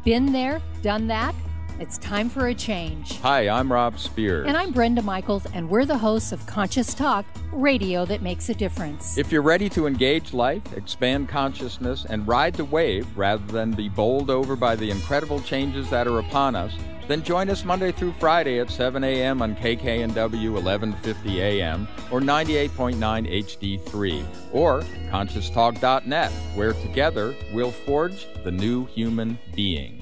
Been there, done that. It's time for a change. Hi, I'm Rob Spears. And I'm Brenda Michaels, and we're the hosts of Conscious Talk, radio that makes a difference. If you're ready to engage life, expand consciousness, and ride the wave rather than be bowled over by the incredible changes that are upon us, then join us Monday through Friday at 7 a.m. on KKNW 1150 AM or 98.9 HD3 or ConsciousTalk.net, where together we'll forge the new human being.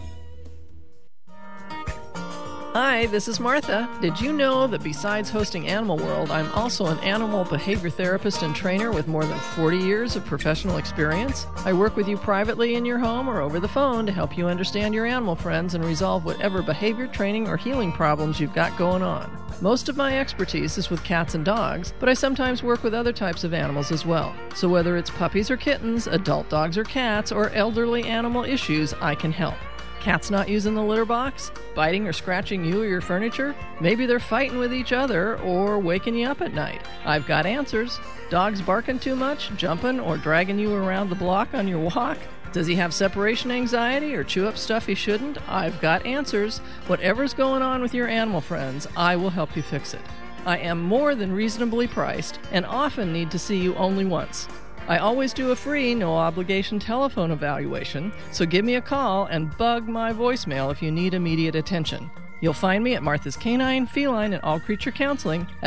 Hi, this is Martha. Did you know that besides hosting Animal World, I'm also an animal behavior therapist and trainer with more than 40 years of professional experience? I work with you privately in your home or over the phone to help you understand your animal friends and resolve whatever behavior, training, or healing problems you've got going on. Most of my expertise is with cats and dogs, but I sometimes work with other types of animals as well. So whether it's puppies or kittens, adult dogs or cats, or elderly animal issues, I can help. Cats not using the litter box? Biting or scratching you or your furniture? Maybe they're fighting with each other or waking you up at night. I've got answers. Dogs barking too much, jumping, or dragging you around the block on your walk? Does he have separation anxiety or chew up stuff he shouldn't? I've got answers. Whatever's going on with your animal friends, I will help you fix it. I am more than reasonably priced and often need to see you only once. I always do a free, no-obligation telephone evaluation, so give me a call and bug my voicemail if you need immediate attention. You'll find me at Martha's Canine, Feline, and All Creature Counseling at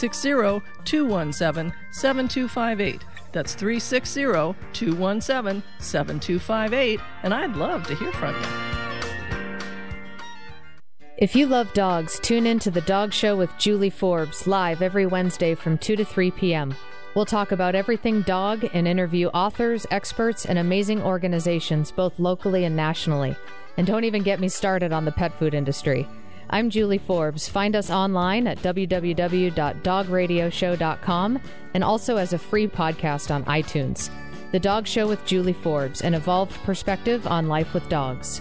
360-217-7258. That's 360-217-7258, and I'd love to hear from you. If you love dogs, tune in to The Dog Show with Julie Forbes, live every Wednesday from 2 to 3 p.m. We'll talk about everything dog and interview authors, experts, and amazing organizations, both locally and nationally. And don't even get me started on the pet food industry. I'm Julie Forbes. Find us online at www.dogradioshow.com and also as a free podcast on iTunes. The Dog Show with Julie Forbes, an evolved perspective on life with dogs.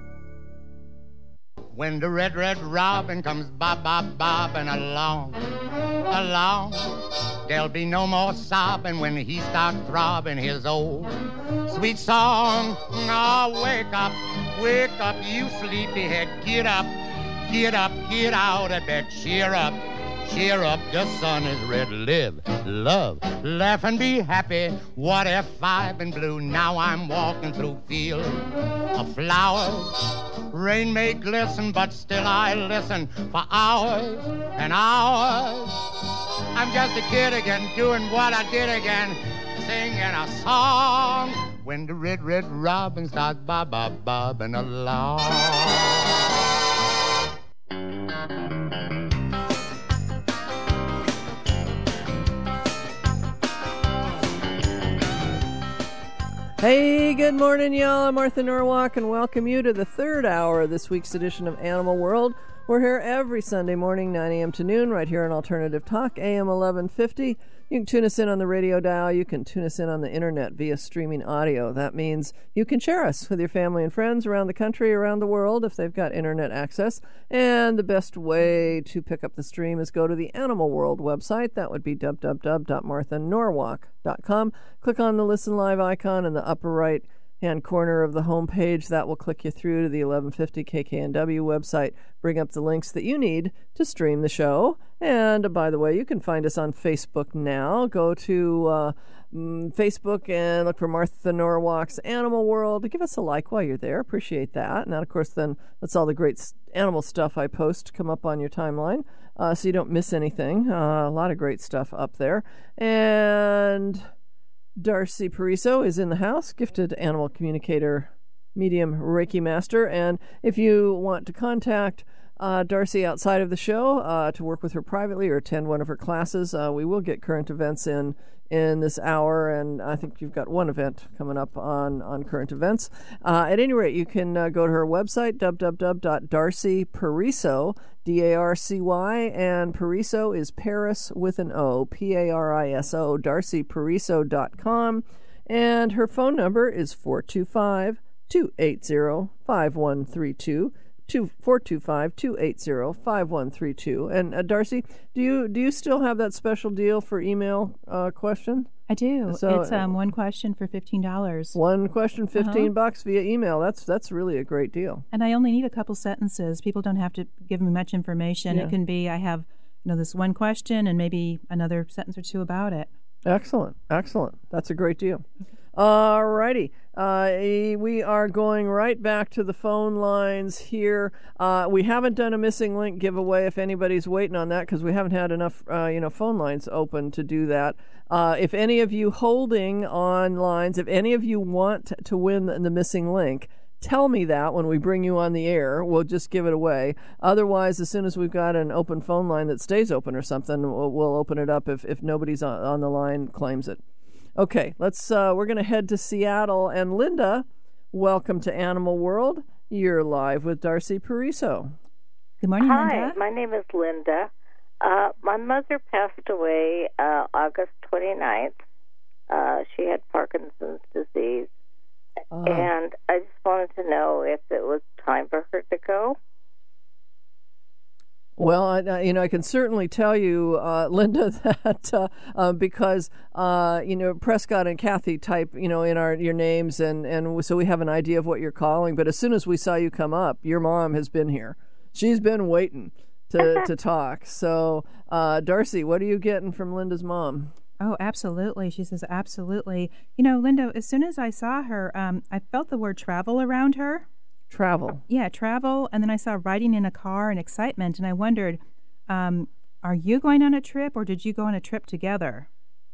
When the red robin comes bobbing along, there'll be no more sobbing when he starts throbbing his old sweet song. Oh, wake up, you sleepyhead, get up, get out of bed, cheer up, the sun is red, live, love, laugh and be happy. What if I've been blue? Now I'm walking through fields of flowers. Rain may glisten, but still I listen for hours and hours. I'm just a kid again, doing what I did again, singing a song. When the red robin starts bobbing along. Hey, good morning, y'all. I'm Martha Norwalk, and welcome you to the third hour of this week's edition of Animal World. We're here every Sunday morning, 9 a.m. to noon, right here on Alternative Talk, AM 1150. You can tune us in on the radio dial. You can tune us in on the internet via streaming audio. That means you can share us with your family and friends around the country, around the world, if they've got internet access. And the best way to pick up the stream is go to the Animal World website. That would be www.marthanorwalk.com. Click on the Listen Live icon in the upper right-hand corner of the homepage. That will click you through to the 1150 KKNW website, bring up the links that you need to stream the show. And by the way, you can find us on Facebook now. Go to Facebook and look for Martha Norwalk's Animal World. Give us a like while you're there. Appreciate that. And that, of course, then lets all the great animal stuff I post come up on your timeline so you don't miss anything. A lot of great stuff up there. And Darcy Pariso is in the house, gifted animal communicator, medium Reiki master. And if you want to contact Darcy outside of the show to work with her privately or attend one of her classes, we will get current events in this hour, and I think you've got one event coming up on current events. At any rate, you can go to her website, www.darcypariso, D-A-R-C-Y, and Pariso is Paris with an O, P-A-R-I-S-O, darcypariso.com, and her phone number is 425-280-5132, 425-280-5132. And Darcy, do you still have that special deal for email question? I do. So, it's one question for $15. One question, $15 via email. That's really a great deal. And I only need a couple sentences. People don't have to give me much information. Yeah. It can be, I have this one question and maybe another sentence or two about it. Excellent. That's a great deal. All righty. We are going right back to the phone lines here. We haven't done a missing link giveaway if anybody's waiting on that, because we haven't had enough phone lines open to do that. If any of you holding on lines, if any of you want to win the missing link, tell me that when we bring you on the air. We'll just give it away. Otherwise, as soon as we've got an open phone line that stays open or something, we'll open it up if nobody's on the line claims it. Okay, we're going to head to Seattle. And Linda, welcome to Animal World. You're live with Darcy Pariso. Good morning, Hi, Linda. my name is Linda. My mother passed away August 29th. She had Parkinson's disease. And I just wanted to know if it was time for her to go. Well, I can certainly tell you, Linda, that because Prescott and Kathy type, in your names, and so we have an idea of what you're calling. But as soon as we saw you come up, your mom has been here. She's been waiting to talk. So, Darcy, what are you getting from Linda's mom? Oh, absolutely. She says, absolutely. Linda, as soon as I saw her, I felt the word travel around her. Travel. Yeah, travel. And then I saw riding in a car and excitement. And I wondered, are you going on a trip or did you go on a trip together?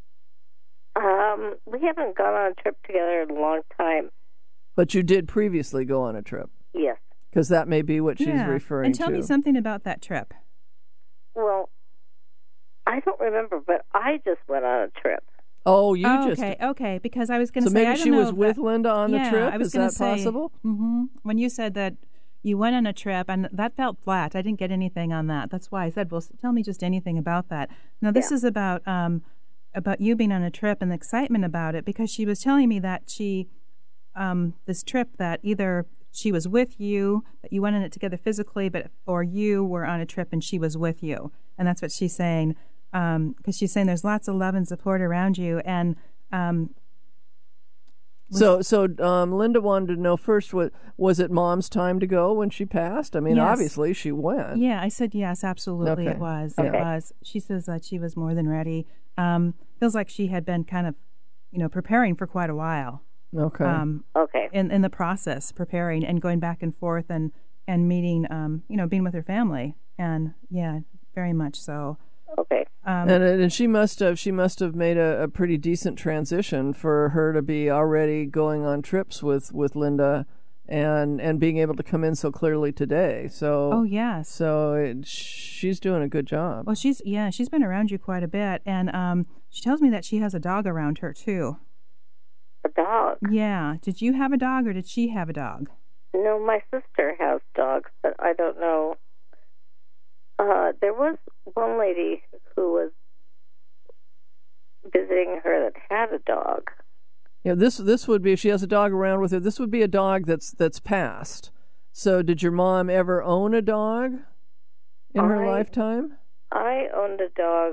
We haven't gone on a trip together in a long time. But you did previously go on a trip. Yes. Because that may be what she's referring to. And tell me something about that trip. Well, I don't remember, but I just went on a trip. Oh, you just... Okay, because I was going to say... So maybe she was with Linda on the trip? I was Is that possible? Mm-hmm. When you said that you went on a trip, and that felt flat. I didn't get anything on that. That's why I said, well, tell me just anything about that. Now, this is about you being on a trip and the excitement about it, because she was telling me that this trip, that either she was with you, that you went on it together physically, or you were on a trip and she was with you. And that's what she's saying. Because she's saying there's lots of love and support around you, and so Linda wanted to know first, was it Mom's time to go when she passed? I mean, yes. Obviously she went. Yeah, I said yes, absolutely. Okay. It was. Okay. It was. She says that she was more than ready. Feels like she had been kind of, preparing for quite a while. Okay. Okay. In the process, preparing and going back and forth and meeting, being with her family, and yeah, very much so. Okay. And she must have made a pretty decent transition for her to be already going on trips with Linda, and being able to come in so clearly today. So. Oh yes. So she's doing a good job. Well, she's been around you quite a bit, and she tells me that she has a dog around her too. A dog? Yeah. Did you have a dog or did she have a dog? No, my sister has dogs, but I don't know. There was one lady who was visiting her that had a dog. Yeah, this would be, if she has a dog around with her, this would be a dog that's passed. So did your mom ever own a dog in her lifetime? I owned a dog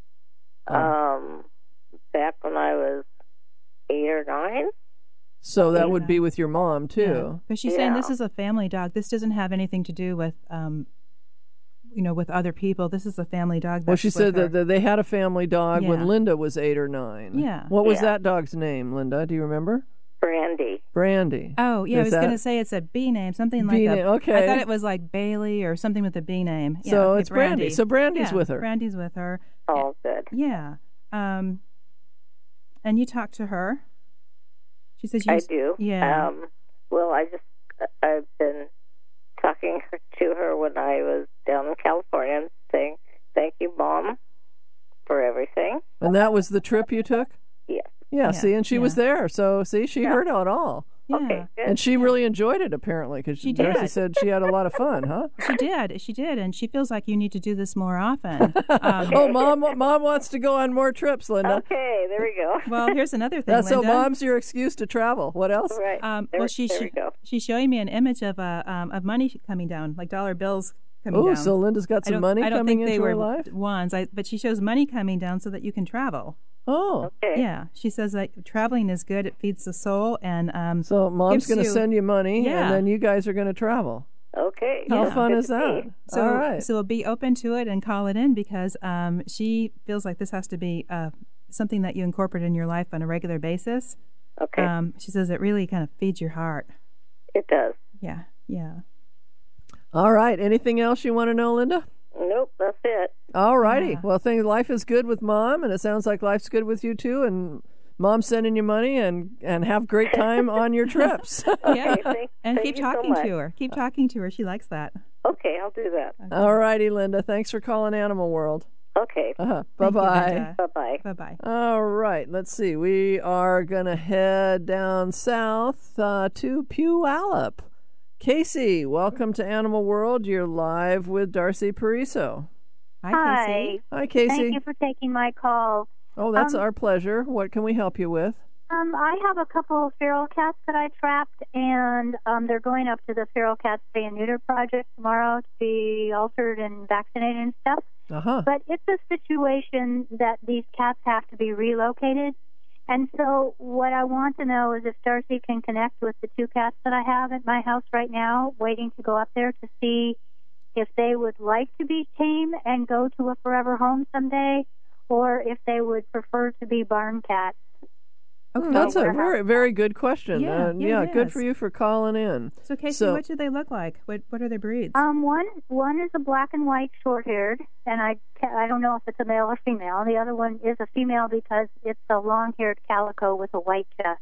back when I was 8 or 9. So that would be with your mom, too. Because she's saying this is a family dog. This doesn't have anything to do with, with other people. This is a family dog. Well, she said that they had a family dog when Linda was 8 or 9. Yeah. What was that dog's name, Linda? Do you remember? Brandy. Brandy. Oh, yeah, I was going to say it's a B name, something like that. Okay. I thought it was like Bailey or something with a B name. Yeah, so it's Brandy. So Brandy's with her. Brandy's with her. Oh, good. Yeah. And you talked to her? She says I do. Yeah. Well, I've been talking to her when I was down in California and saying, thank you, Mom, for everything. And that was the trip you took? Yes. Yeah, see, and she was there. So, see, she heard it all. Yeah. Okay, good. And she really enjoyed it, apparently, because She Darcy did. said she had a lot of fun, huh? She did, and she feels like you need to do this more often. Oh, Mom wants to go on more trips, Linda. Okay, there we go. Well, here's another thing, That's so Linda. Mom's your excuse to travel. What else? Right. Well, there we go. she's showing me an image of money coming down, like dollar bills coming Oh, down. so Linda's got some money I don't coming think they into her were life? ones, but she shows money coming down so that you can travel. Oh. Okay. Yeah, she says that traveling is good. It feeds the soul, and So Mom's gives going to you- send you money, Yeah. and then you guys are going to travel. Okay. How Yeah. fun Good is to that? see. So, All right. so be open to it and call it in because she feels like this has to be something that you incorporate in your life on a regular basis. Okay. She says it really kind of feeds your heart. It does. Yeah, yeah. All right. Anything else you want to know, Linda? Nope, that's it. All righty. Yeah. Well, life is good with Mom, and it sounds like life's good with you too. And Mom's sending you money, and have great time on your trips. Yeah, thank and you keep so talking much. to her. Keep talking to her. She likes that. Okay, I'll do that. All righty, Linda. Thanks for calling Animal World. Okay. Bye-bye. Bye-bye. Bye-bye. All right. Let's see. We are going to head down south to Puyallup. Casey, welcome to Animal World. You're live with Darcy Pariso. Hi, Casey. Hi, Casey. Thank you for taking my call. Oh, that's our pleasure. What can we help you with? I have a couple of feral cats that I trapped, and they're going up to the Feral Cat Spay and Neuter Project tomorrow to be altered and vaccinated and stuff. Uh-huh. But it's a situation that these cats have to be relocated. And so what I want to know is if Darcy can connect with the two cats that I have at my house right now, waiting to go up there to see if they would like to be tame and go to a forever home someday, or if they would prefer to be barn cats. Okay. That's a very, very good question. Yeah, it good is. for you for calling in. So, Casey, what do they look like? What are their breeds? One is a black and white short-haired, and I don't know if it's a male or female. The other one is a female because it's a long-haired calico with a white chest.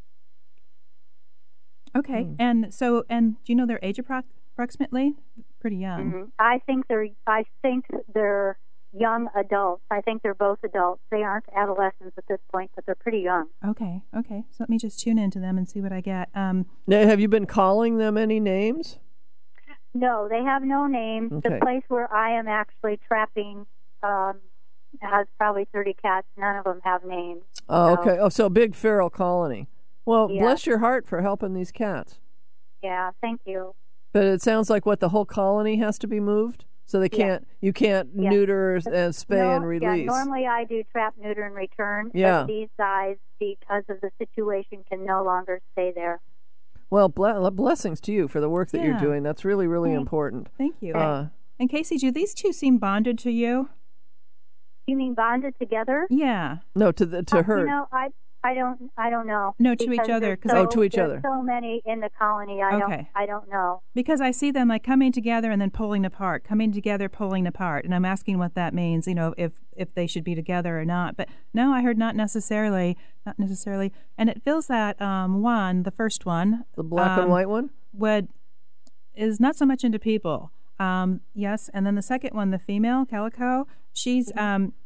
Okay, and do you know their age approximately? Pretty young. Mm-hmm. I think they're young adults. I think they're both adults. They aren't adolescents at this point, but they're pretty young. Okay. So let me just tune into them and see what I get. Now, have you been calling them any names? No, they have no names. Okay. The place where I am actually trapping has probably 30 cats. None of them have names. Oh, So- okay. Oh, so big feral colony. Well, Yeah. bless your heart for helping these cats. Yeah, thank you. But it sounds like the whole colony has to be moved? So they can't, you can't Yeah. neuter and spay and release. Yeah, normally I do trap, neuter, and return. Yeah. But these guys, because of the situation, can no longer stay there. Well, blessings to you for the work that you're Yeah. doing. That's really, really important. Thank you. Uh, And Casey, do these two seem bonded to you? You mean bonded together? Yeah. No, to her. You know, I don't know. No, to each Because other, there's 'cause Oh, to each there's other. so many in the colony. Okay. I don't know. Because I see them like coming together and then pulling apart, coming together, pulling apart, and I'm asking what that means. You know, if they should be together or not. But no, I heard not necessarily, and it feels that the first one, The black and white one? is not so much into people. Yes, and then the second one, the female calico, she's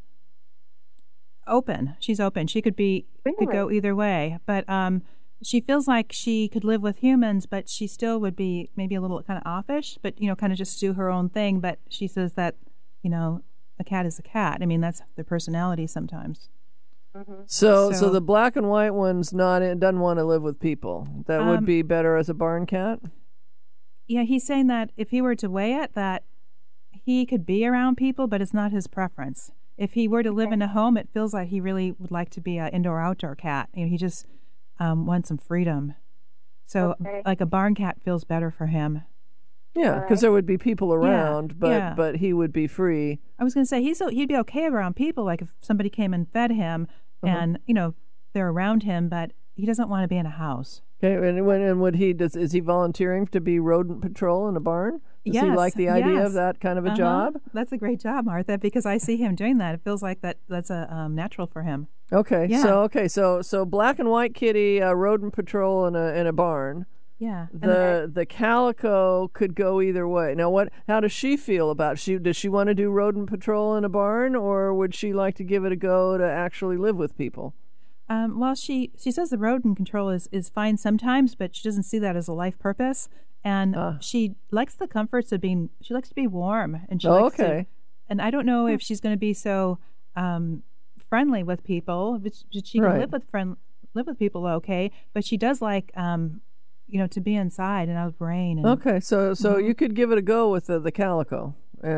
open. She's open. She could go either way, but she feels like she could live with humans, but she still would be maybe a little kind of offish, but kind of just do her own thing. But she says that a cat is a cat. I mean, that's their personality sometimes. So the black and white one's doesn't want to live with people. That would be better as a barn cat? Yeah, he's saying that if he were to weigh it, that he could be around people, but it's not his preference. If he were to live in a home, it feels like he really would like to be an indoor-outdoor cat. He just wants some freedom. So, like a barn cat feels better for him. Yeah, because there would be people around, Yeah. but he would be free. I was going to say he'd be okay around people, like if somebody came and fed him, and they're around him, but he doesn't want to be in a house. Okay, and would he is he volunteering to be rodent patrol in a barn? Does he like the idea of that kind of a job? That's a great job, Martha, because I see him doing that. It feels like that's a natural for him. Okay, Yeah. so black and white kitty, rodent patrol in a barn. Yeah. The calico could go either way. Now, how does she feel about it? Does she want to do rodent patrol in a barn, or would she like to give it a go to actually live with people? Well, she says the rodent control is fine sometimes, but she doesn't see that as a life purpose. And she likes the comforts of she likes to be warm. And she likes to, and I don't know if she's going to be so friendly with people. But she can live with people okay, but she does like to be inside and out of rain. And, okay, so you could give it a go with the calico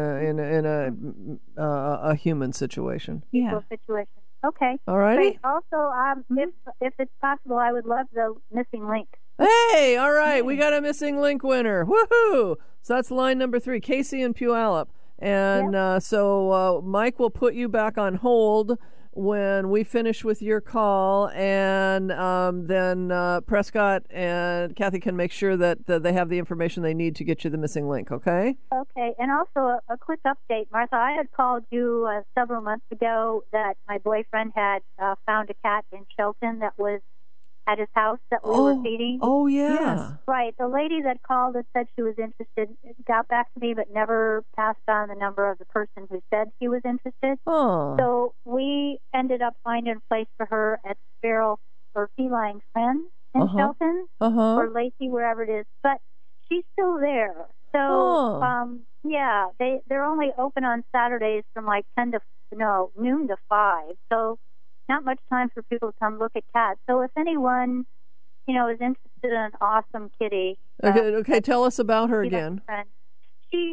in a human situation. Yeah. Situation. Okay. All righty. Also, if it's possible, I would love the missing link. Hey, all right, we got a missing link winner. Woohoo! So that's line number 3, Casey and Puyallup. And so Mike will put you back on hold when we finish with your call, and then Prescott and Kathy can make sure that they have the information they need to get you the missing link, okay? Okay, and also a quick update, Martha. I had called you several months ago that my boyfriend had found a cat in Shelton that was at his house that we were feeding. Oh, yeah. Yes. Right. The lady that called and said she was interested got back to me but never passed on the number of the person who said he was interested. Oh. So we ended up finding a place for her at Feral or Feline Friends in Shelton or Lacey, wherever it is. But she's still there. So, they're only open on Saturdays from like noon to 5. So not much time for people to come look at cats. So if anyone, is interested in an awesome kitty. Okay, tell us about her again. She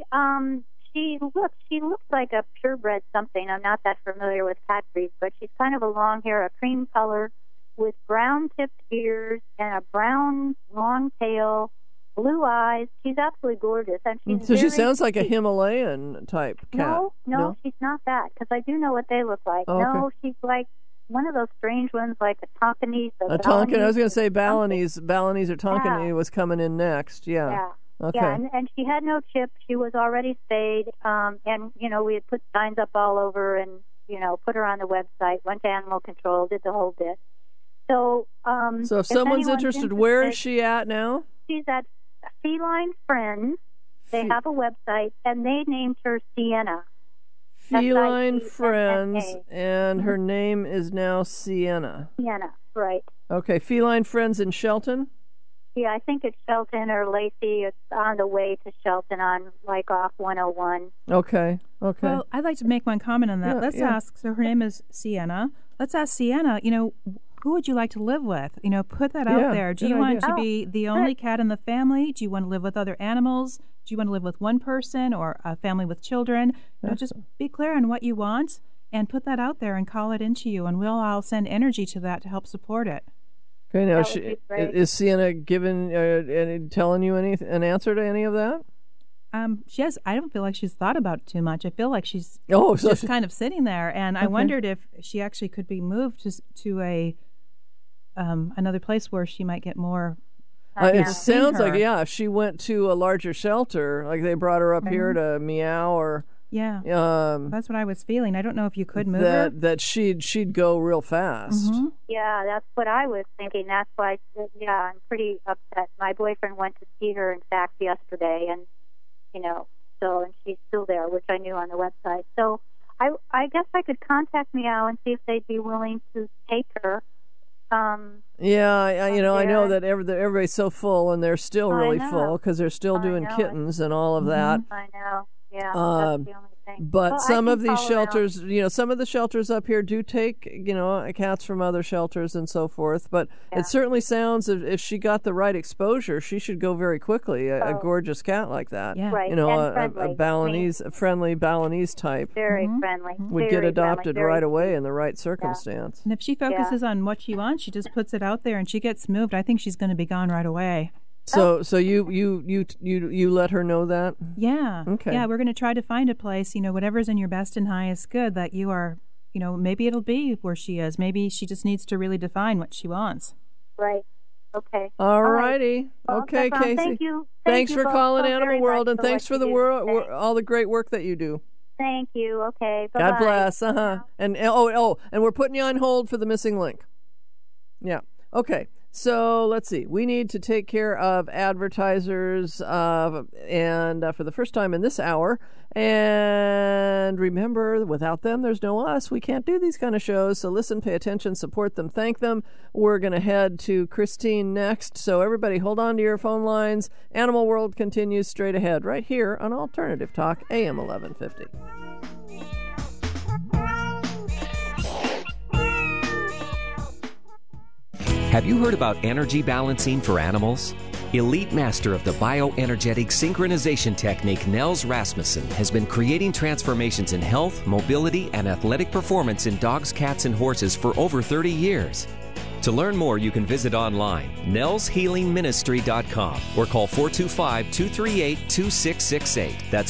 looks like a purebred something. I'm not that familiar with cat breeds, but she's kind of a long hair, a cream color, with brown tipped ears and a brown long tail, blue eyes. She's absolutely gorgeous, and she's she sounds like a Himalayan type cat. No, she's not that, because I do know what they look like. Oh, okay. No, she's like one of those strange ones, like a Tonkinese. A Tonkin. I was going to say Balinese or Tonkinese was coming in next. Yeah. Okay. Yeah, and she had no chip. She was already spayed, and we had put signs up all over, and put her on the website. Went to animal control, did the whole bit. So, if someone's interested, where is she at now? She's at Feline Friends. They have a website, and they named her Sienna. Feline Friends, and her name is now Sienna. Sienna, right. Okay, Feline Friends in Shelton? Yeah, I think it's Shelton or Lacey. It's on the way to Shelton on, off 101. Okay. Well, I'd like to make one comment on that. Let's ask, so her name is Sienna. Let's ask Sienna, who would you like to live with? Put that out there. Do you want to be the only cat in the family? Do you want to live with other animals? Do you want to live with one person or a family with children? Just be clear on what you want and put that out there and call it into you, and we'll all send energy to that to help support it. Okay, now is Sienna telling you an answer to any of that? She has. I don't feel like she's thought about it too much. I feel like she's just kind of sitting there, and I wondered if she actually could be moved to a another place where she might get more. It sounds like if she went to a larger shelter, like they brought her up here to Meow or. Yeah, that's what I was feeling. I don't know if you could move her. That she'd go real fast. Mm-hmm. Yeah, that's what I was thinking. That's why, I'm pretty upset. My boyfriend went to see her, in fact, yesterday, and and she's still there, which I knew on the website. So I guess I could contact Meow and see if they'd be willing to take her. I know that everybody's so full, and they're still really full because they're still doing kittens and all of that. I know. Yeah, that's the only thing. But some of these shelters, some of the shelters up here do take, cats from other shelters and so forth. But it certainly sounds if she got the right exposure, she should go very quickly. A gorgeous cat like that, right? A Balinese, a friendly Balinese type, very friendly, would get adopted right away in the right circumstance. And if she focuses on what she wants, she just puts it out there and she gets moved. I think she's going to be gone right away. So you let her know that? Yeah. Okay. Yeah, we're going to try to find a place, whatever's in your best and highest good that you are, maybe it'll be where she is. Maybe she just needs to really define what she wants. Right. Okay. All righty. Okay, Casey. Thank you. Thanks for calling Animal World, and thanks for all the great work that you do. Thank you. Okay. Bye-bye. God bless. And we're putting you on hold for the missing link. Yeah. Okay. So let's see. We need to take care of advertisers and for the first time in this hour. And remember, without them, there's no us. We can't do these kind of shows. So listen, pay attention, support them, thank them. We're going to head to Christine next. So everybody hold on to your phone lines. Animal World continues straight ahead right here on Alternative Talk, AM 1150. Have you heard about energy balancing for animals? Elite master of the bioenergetic synchronization technique, Nels Rasmussen, has been creating transformations in health, mobility, and athletic performance in dogs, cats, and horses for over 30 years. To learn more, you can visit online, nelshealingministry.com, or call 425-238-2668. That's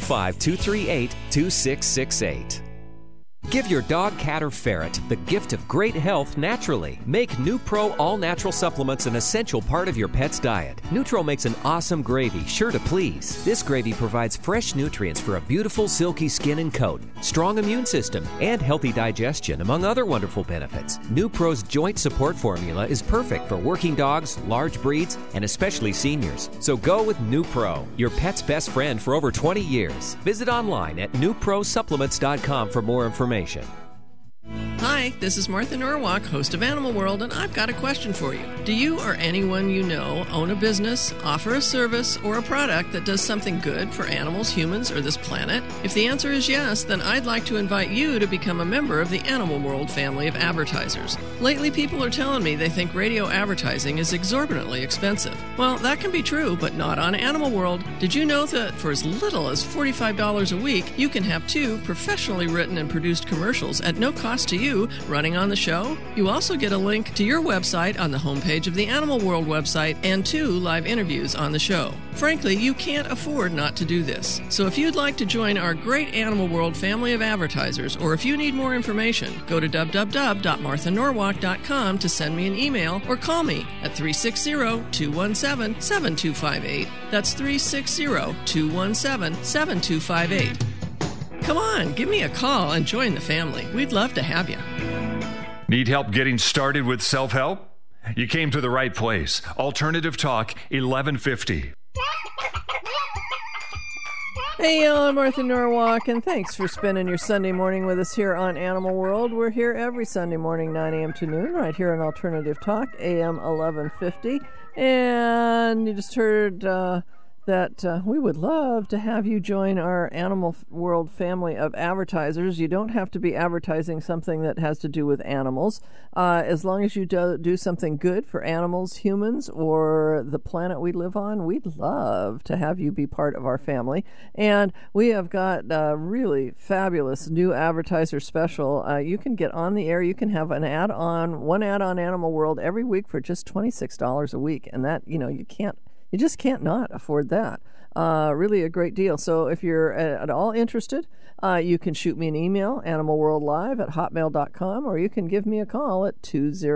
425-238-2668. Give your dog, cat, or ferret the gift of great health naturally. Make NuPro all-natural supplements an essential part of your pet's diet. NuTro makes an awesome gravy, sure to please. This gravy provides fresh nutrients for a beautiful, silky skin and coat, strong immune system, and healthy digestion, among other wonderful benefits. NuPro's joint support formula is perfect for working dogs, large breeds, and especially seniors. So go with NuPro, your pet's best friend for over 20 years. Visit online at NuProSupplements.com for more information. Hi, this is Martha Norwalk, host of Animal World, and I've got a question for you. Do you or anyone you know own a business, offer a service, or a product that does something good for animals, humans, or this planet? If the answer is yes, then I'd like to invite you to become a member of the Animal World family of advertisers. Lately, people are telling me they think radio advertising is exorbitantly expensive. Well, that can be true, but not on Animal World. Did you know that for as little as $45 a week, you can have 2 professionally written and produced commercials at no cost to you running on the show? You also get a link to your website on the homepage of the Animal World website and 2 live interviews on the show. Frankly, you can't afford not to do this. So if you'd like to join our great Animal World family of advertisers, or if you need more information, go to www.marthanorwalk.com to send me an email or call me at 360-217-7258. That's 360-217-7258. Come on, give me a call and join the family. We'd love to have you. Need help getting started with self-help? You came to the right place. Alternative Talk, 1150. Hey, y'all, I'm Martha Norwalk, and thanks for spending your Sunday morning with us here on Animal World. We're here every Sunday morning, 9 a.m. to noon, right here on Alternative Talk, AM 1150. And you just heard that we would love to have you join our Animal World family of advertisers. You don't have to be advertising something that has to do with animals. As long as you do something good for animals, humans, or the planet we live on, we'd love to have you be part of our family. And we have got a really fabulous new advertiser special. You can get on the air. You can have one ad on Animal World every week for just $26 a week. And that, you just can't not afford that. Really a great deal. So if you're at all interested, you can shoot me an email, animalworldlive@hotmail.com, or you can give me a call at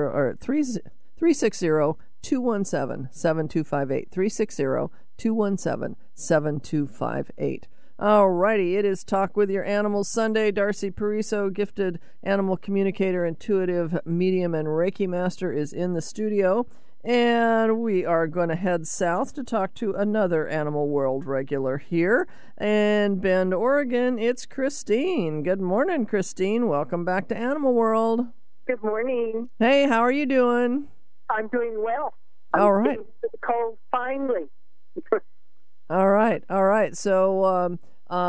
360-217-7258, 360-217-7258. All righty, it is Talk with Your Animals Sunday. Darcy Pariso, gifted animal communicator, intuitive medium, and Reiki master, is in the studio. And we are going to head south to talk to another Animal World regular here in Bend, Oregon. It's Christine. Good morning, Christine. Welcome back to Animal World. Good morning. Hey, how are you doing? I'm doing well. All right. Cold finally. All right. So,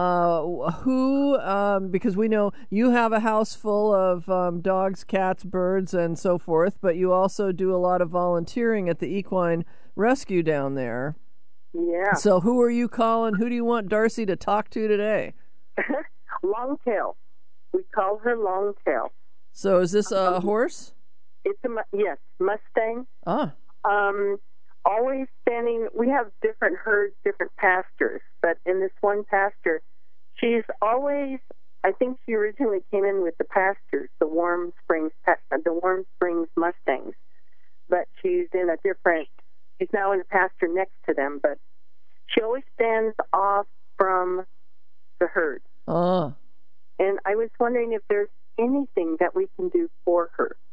because we know you have a house full of dogs, cats, birds, and so forth, but you also do a lot of volunteering at the equine rescue down there. Yeah. So who are you calling? Who do you want Darcy to talk to today? Longtail. We call her Longtail. So is this a horse? It's yes, Mustang. Ah. Always standing. We have different herds, different pastures, but in this one pasture, she's always. I think she originally came in with the pastures, the Warm Springs Mustangs, but she's in a different. She's now in a pasture next to them, but she always stands off from the herd. Oh. And I was wondering if there's anything that we can do for her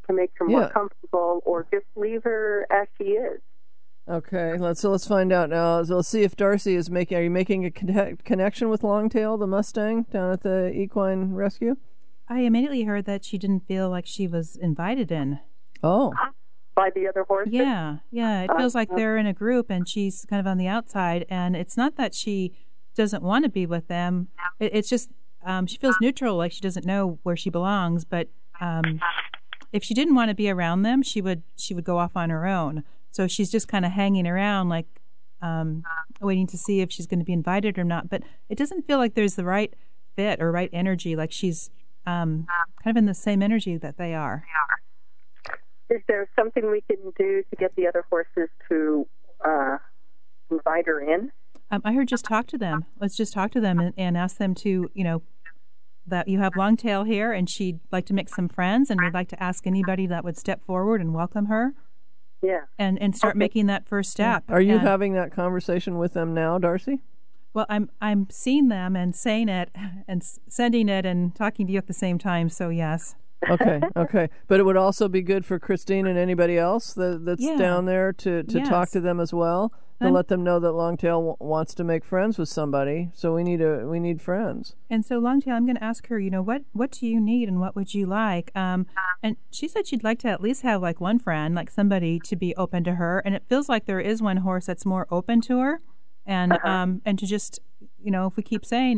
to make her more comfortable, or just leave her as she is. Okay, let's find out now. So let's see if Darcy is making. Are you making a connection with Longtail, the Mustang, down at the equine rescue? I immediately heard that she didn't feel like she was invited in. Oh. By the other horses? Yeah. It feels like they're in a group and she's kind of on the outside. And it's not that she doesn't want to be with them. It's just she feels neutral, like she doesn't know where she belongs. But if she didn't want to be around them, she would go off on her own. So she's just kind of hanging around, like waiting to see if she's going to be invited or not. But it doesn't feel like there's the right fit or right energy, like she's kind of in the same energy that they are. Is there something we can do to get the other horses to invite her in? I heard just talk to them. Let's just talk to them and ask them to, that you have Longtail here and she'd like to make some friends, and we'd like to ask anybody that would step forward and welcome her. Yeah. And start making that first step. Are you having that conversation with them now, Darcy? Well, I'm seeing them and saying it and sending it and talking to you at the same time, so yes. Okay. But it would also be good for Christine and anybody else that's down there to talk to them as well, to let them know that Longtail wants to make friends with somebody. So we need friends. And so Longtail, I'm going to ask her, what do you need and what would you like? And she said she'd like to at least have like one friend, like somebody to be open to her. And it feels like there is one horse that's more open to her. And and to just, if we keep saying,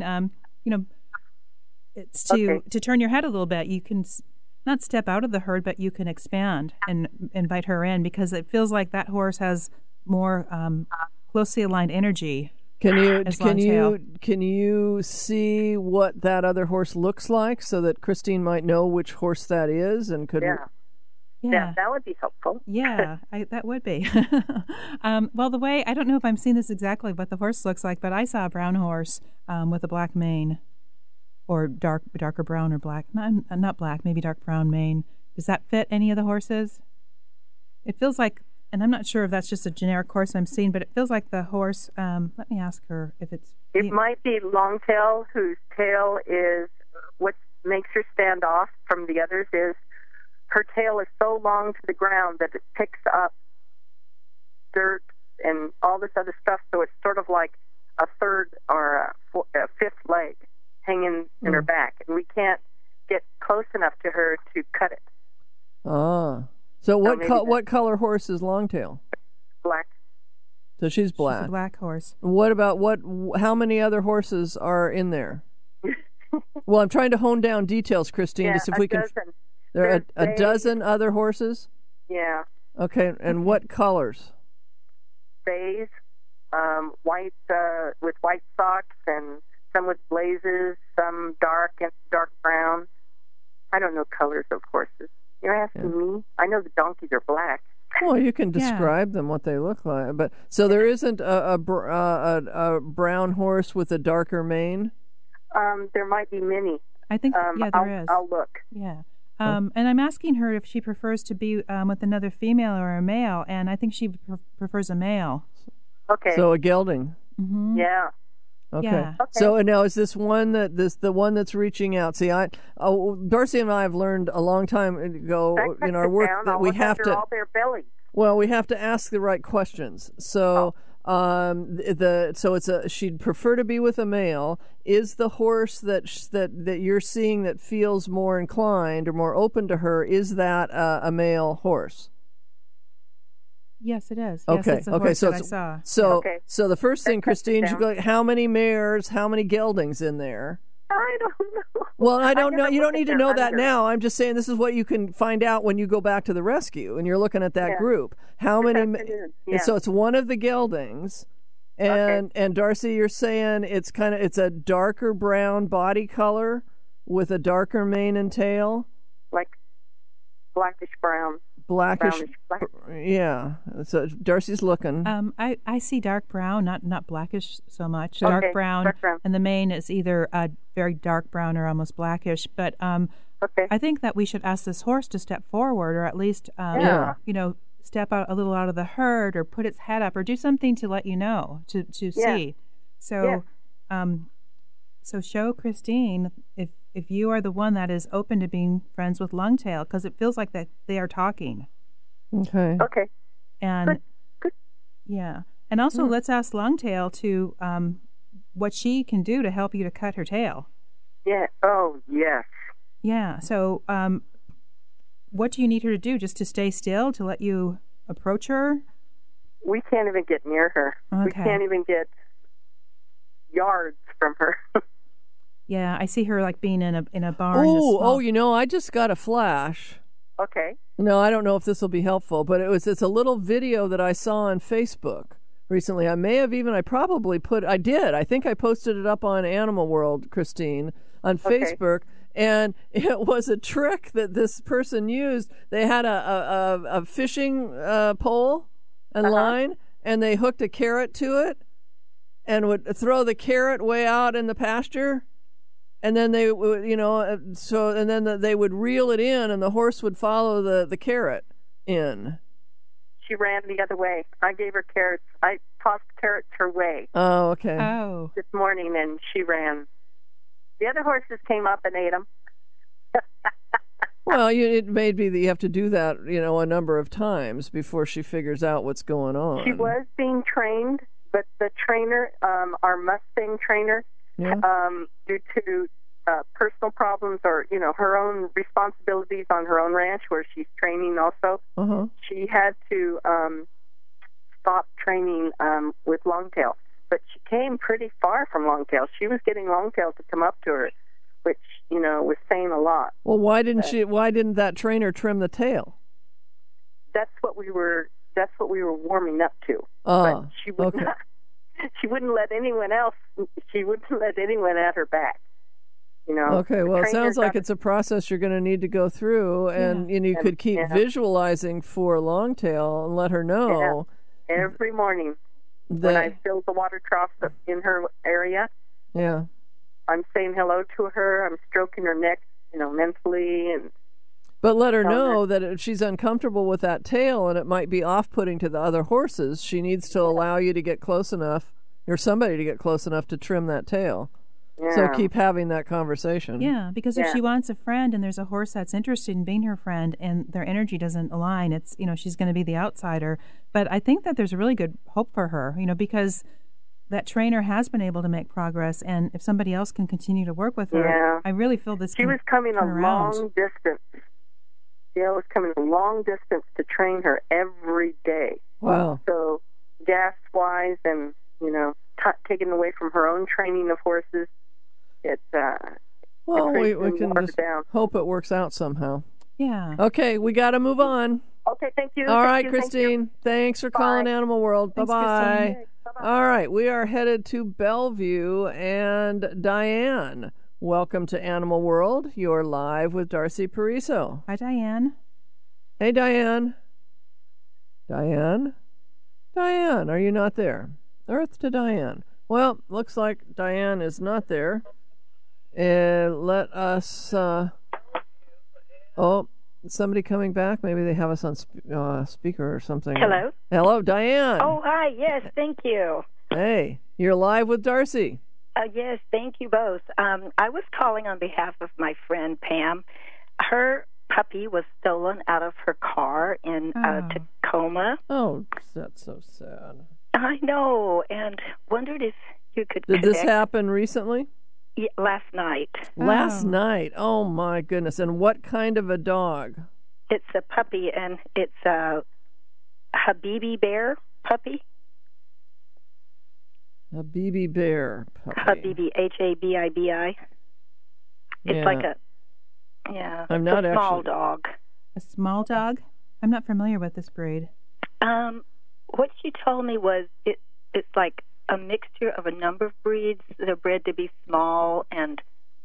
it's to turn your head a little bit. You can not step out of the herd, but you can expand and invite her in, because it feels like that horse has more closely aligned energy. Can you see what that other horse looks like, so that Christine might know which horse that is, and could? Yeah, that would be helpful. Yeah, that would be. Well, the way, I don't know if I'm seeing this exactly what the horse looks like, but I saw a brown horse with a black mane, or darker brown or black. Not black, maybe dark brown mane. Does that fit any of the horses? It feels like, and I'm not sure if that's just a generic horse I'm seeing, but it feels like the horse, let me ask her if it's... It might be Longtail, whose tail is, what makes her stand off from the others is her tail is so long to the ground that it picks up dirt and all this other stuff, so it's sort of like a third or a fifth leg hanging in her back, and we can't get close enough to her to cut it. So what color horse is Longtail? Black. So she's black. She's a black horse. What about how many other horses are in there? Well, I'm trying to hone down details, Christine, to see if we can. There are a dozen other horses? Yeah. Okay, and what colors? Bays, white with white socks, and some with blazes, some dark and dark brown. I don't know colors of horses. You're asking me? I know the donkeys are black. Well, you can describe them, what they look like. But so there isn't a brown horse with a darker mane? There might be many. I think, there is. I'll look. Yeah. And I'm asking her if she prefers to be with another female or a male, and I think she prefers a male. Okay. So a gelding. Mm-hmm. Yeah. Okay. Yeah. So now is this one the one that's reaching out? See, Darcy and I have learned a long time ago in our work that we have to. All their bellies. Well, we have to ask the right questions. So. She'd prefer to be with a male. Is the horse that you're seeing that feels more inclined or more open to her, is that a male horse? Yes, it is. Okay. Yes, it's a horse that I saw. So the first thing, Christine, should go, how many mares, how many geldings in there? I don't know. Well, I don't know. You don't need to know that now. I'm just saying this is what you can find out when you go back to the rescue and you're looking at that group. How many? And so it's one of the geldings, and Darcy, you're saying it's a darker brown body color with a darker mane and tail, like blackish brown. Blackish, yeah. So Darcy's looking. I see dark brown, not blackish so much. Dark brown, and the mane is either a very dark brown or almost blackish. But I think that we should ask this horse to step forward, or at least step out a little out of the herd, or put its head up, or do something to let you know to see. So, so show Christine if if you are the one that is open to being friends with Longtail, because it feels like that they are talking. Okay. Okay. And Good. yeah, and also let's ask Longtail to what she can do to help you to cut her tail. Yeah. Oh, yes. Yeah. So, what do you need her to do? Just to stay still, to let you approach her? We can't even get near her. Okay. We can't even get yards from her. Yeah, I see her like being in a barn. I just got a flash. Okay. No, I don't know if this will be helpful, but it's a little video that I saw on Facebook recently. I think I posted it up on Animal World, Christine, on Facebook, and it was a trick that this person used. They had a fishing pole and line, and they hooked a carrot to it and would throw the carrot way out in the pasture. And then they would, they would reel it in, and the horse would follow the carrot in. She ran the other way. I gave her carrots. I tossed carrots her way. Oh, okay. Oh. This morning, and she ran. The other horses came up and ate them. Well, it may be that you have to do that, a number of times before she figures out what's going on. She was being trained, but the trainer, our Mustang trainer, due to personal problems or, her own responsibilities on her own ranch where she's training also, she had to stop training with Longtail. But she came pretty far from Longtail. She was getting Longtail to come up to her, which, was saying a lot. Well, why didn't that trainer trim the tail? That's what we were warming up to. Oh, but she would not. She wouldn't let anyone else. She wouldn't let anyone at her back. Okay, well, it sounds like it's a process you're going to need to go through, and you could keep visualizing for Longtail and let her know. Yeah. Every morning when I fill the water trough in her area. Yeah. I'm saying hello to her. I'm stroking her neck, mentally, and. But let her know that if she's uncomfortable with that tail and it might be off-putting to the other horses, she needs to allow you to get close enough, or somebody to get close enough to trim that tail. Yeah. So keep having that conversation. Yeah, because if she wants a friend and there's a horse that's interested in being her friend and their energy doesn't align, it's, she's going to be the outsider. But I think that there's a really good hope for her, because that trainer has been able to make progress, and if somebody else can continue to work with her, I really feel this. She was coming a long distance. Gail was coming a long distance to train her every day. Wow. So gas-wise and, taken away from her own training of horses, it's we can just hope it works out somehow. Yeah. Okay, we got to move on. Okay, thank you. All right, Christine. Thanks for calling Animal World. Bye-bye. All right, we are headed to Bellevue, and Diane. Welcome to Animal World. You're live with Darcy Pariso. Hi, Diane. Hey, Diane. Diane? Diane, are you not there? Earth to Diane. Well, looks like Diane is not there. Let us... somebody coming back? Maybe they have us on speaker or something. Hello? Hello, Diane. Oh, hi. Yes, thank you. Hey, you're live with Darcy. Yes, thank you both. I was calling on behalf of my friend Pam. Her puppy was stolen out of her car in Tacoma. Oh, that's so sad. I know, and wondered if you could Did this happen recently? Yeah, last night. Last night? Oh, my goodness. And what kind of a dog? It's a puppy, and it's a Habibi bear puppy. Habibi bear puppy. Habibi, Habibi. It's like a small dog. A small dog? I'm not familiar with this breed. What she told me was it's like a mixture of a number of breeds that are bred to be small and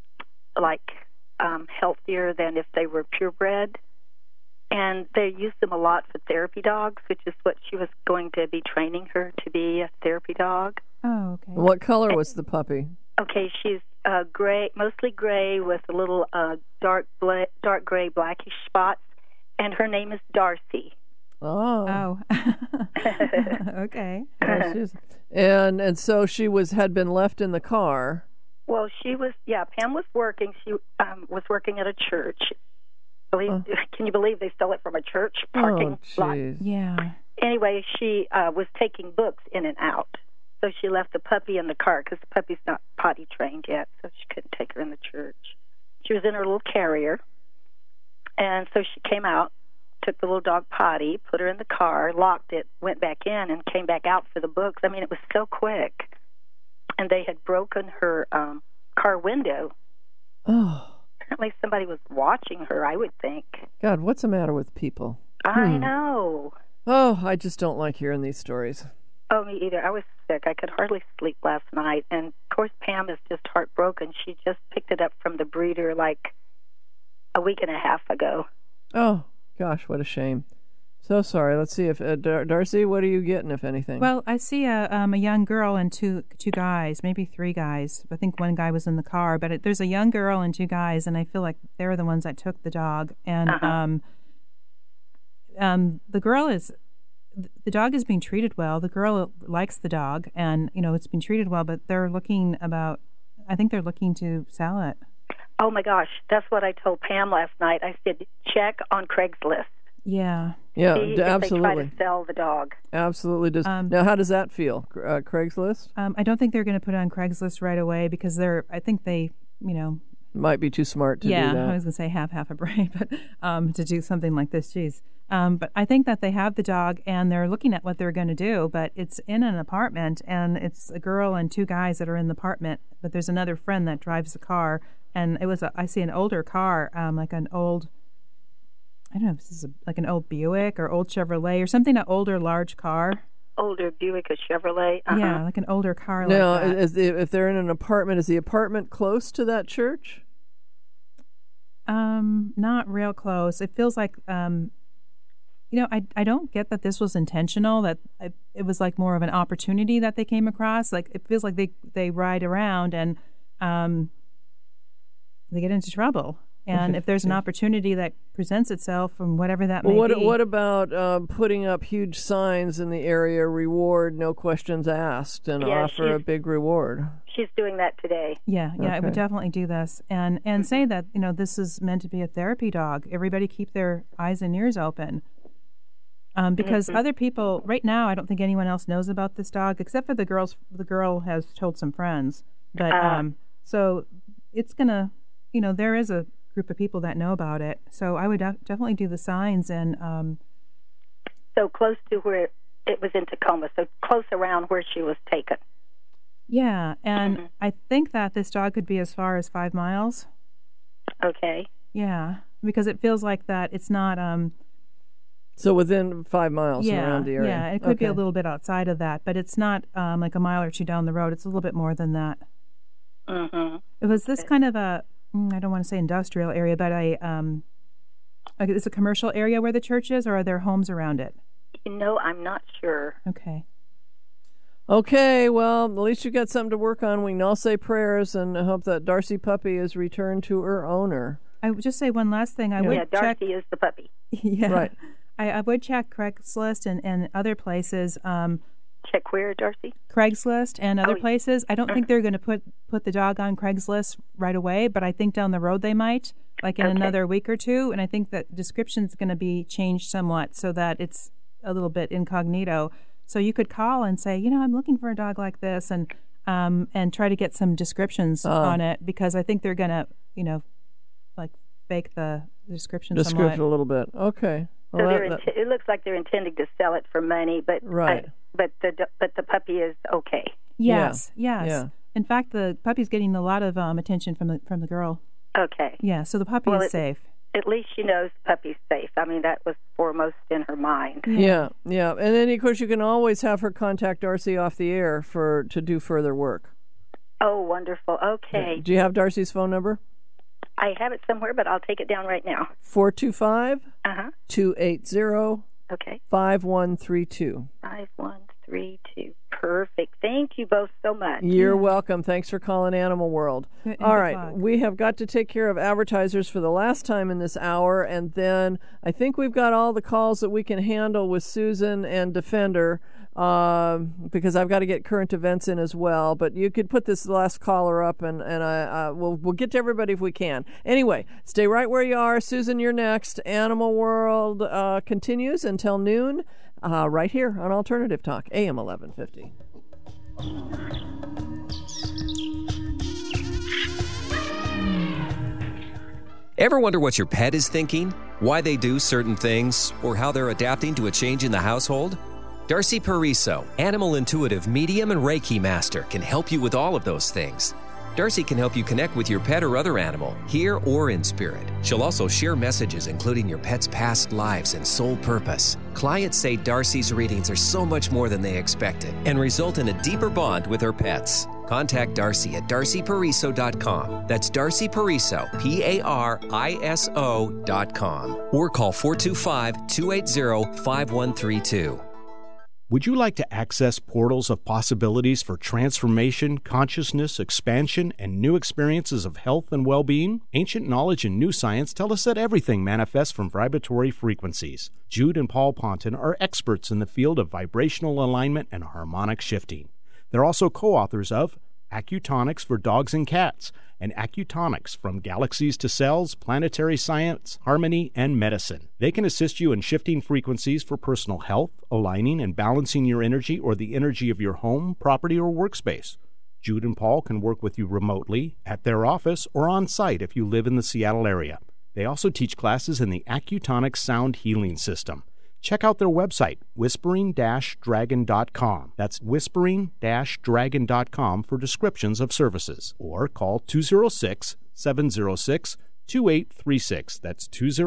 healthier than if they were purebred. And they use them a lot for therapy dogs, which is what she was going to be training her to be, a therapy dog. Oh, okay. What color was the puppy? Okay, she's gray, mostly gray with a little dark gray blackish spots, and her name is Darcy. Oh. Okay. And so she had been left in the car, Well, Pam was working. She was working at a church. Can you believe they stole it from a church parking lot? Yeah. Anyway, she was taking books in and out. So she left the puppy in the car because the puppy's not potty trained yet, so she couldn't take her in the church. She was in her little carrier, and so she came out, took the little dog potty, put her in the car, locked it, went back in, and came back out for the books. I mean, it was so quick. And they had broken her car window. Oh. Apparently somebody was watching her, I would think. God, what's the matter with people? I know. Oh, I just don't like hearing these stories. Oh, me either. I was sick. I could hardly sleep last night. And, of course, Pam is just heartbroken. She just picked it up from the breeder like a week and a half ago. Oh, gosh, what a shame. So sorry. Let's see if Darcy, what are you getting, if anything? Well, I see a young girl and two guys, maybe three guys. I think one guy was in the car, but there's a young girl and two guys, and I feel like they're the ones that took the dog. And the dog is being treated well. The girl likes the dog, and it's been treated well. But I think they're looking to sell it. Oh my gosh, that's what I told Pam last night. I said check on Craigslist. Yeah. Yeah, see absolutely. If they try to sell the dog. Absolutely. Now, how does that feel? Craigslist? I don't think they're going to put it on Craigslist right away because I think they, might be too smart to do that. Yeah, I was going to say have a brain, but to do something like this, geez. But I think that they have the dog and they're looking at what they're going to do, but it's in an apartment and it's a girl and two guys that are in the apartment, but there's another friend that drives the car, and I see an older car, like an old, I don't know if this is like an old Buick or old Chevrolet or something, an older large car. Older Buick or Chevrolet? Uh-huh. Yeah, like an older car now, like that. If they're in an apartment, is the apartment close to that church? Not real close. It feels like, I don't get that this was intentional, that it was like more of an opportunity that they came across. Like, it feels like they ride around and they get into trouble. And if there's an opportunity that presents itself from whatever that may be. What about putting up huge signs in the area, reward, no questions asked, and offer a big reward? She's doing that today. Yeah, I would definitely do this. And say that, this is meant to be a therapy dog. Everybody keep their eyes and ears open. Because other people, right now, I don't think anyone else knows about this dog, except for the girls. The girl has told some friends. But so it's going to, there is a group of people that know about it. So I would definitely do the signs. And so close to where it was in Tacoma, so close around where she was taken. Yeah, and I think that this dog could be as far as 5 miles. Okay. Yeah, because it feels like that it's not... So within 5 miles around the area. Yeah, it could be a little bit outside of that, but it's not like a mile or two down the road. It's a little bit more than that. Mm-hmm. It was this kind of a, I don't want to say industrial area, but it's a commercial area where the church is, or are there homes around it? I'm not sure. Okay, well, at least you got something to work on. We can all say prayers and hope that Darcy puppy is returned to her owner. I would just say one last thing. Darcy is the puppy. Yeah. Right. I would check Craigslist and other places. Check where, Darcy? Craigslist and other places. I don't think they're going to put the dog on Craigslist right away, but I think down the road they might, like in another week or two. And I think that description's going to be changed somewhat so that it's a little bit incognito. So you could call and say, I'm looking for a dog like this, and try to get some descriptions on it, because I think they're going to, like fake the description somewhat. A little bit. Okay. Well, it looks like they're intending to sell it for money, but but the puppy is okay. Yes. Yeah. In fact, the puppy's getting a lot of attention from the girl. Okay. Yeah, so the puppy is safe. At least she knows the puppy's safe. I mean, that was foremost in her mind. Yeah. And then, of course, you can always have her contact Darcy off the air to do further work. Oh, wonderful. Okay. Do you have Darcy's phone number? I have it somewhere, but I'll take it down right now. 425-280 5132. 5132. Perfect. Thank you both so much. You're welcome. Thanks for calling Animal World. All right. We have got to take care of advertisers for the last time in this hour, and then I think we've got all the calls that we can handle with Susan and Defender because I've got to get current events in as well. But you could put this last caller up, and we'll get to everybody if we can. Anyway, stay right where you are. Susan, you're next. Animal World continues until noon, right here on Alternative Talk, AM 1150. Ever wonder what your pet is thinking, why they do certain things, or how they're adapting to a change in the household? Darcy Pariso, Animal Intuitive Medium and Reiki Master, can help you with all of those things. Darcy can help you connect with your pet or other animal, here or in spirit. She'll also share messages including your pet's past lives and soul purpose. Clients say Darcy's readings are so much more than they expected and result in a deeper bond with her pets. Contact Darcy at darcypariso.com. That's Darcy Pariso, Pariso.com. Or call 425-280-5132. Would you like to access portals of possibilities for transformation, consciousness, expansion, and new experiences of health and well-being? Ancient knowledge and new science tell us that everything manifests from vibratory frequencies. Jude and Paul Ponton are experts in the field of vibrational alignment and harmonic shifting. They're also co-authors of Acutonics for Dogs and Cats and Acutonics from Galaxies to Cells, Planetary Science, Harmony, and Medicine. They can assist you in shifting frequencies for personal health, aligning and balancing your energy or the energy of your home, property, or workspace. Jude and Paul can work with you remotely, at their office, or on site if you live in the Seattle area. They also teach classes in the Acutonics Sound Healing System. Check out their website, whispering-dragon.com. That's whispering-dragon.com for descriptions of services. Or call 206-706-2836. That's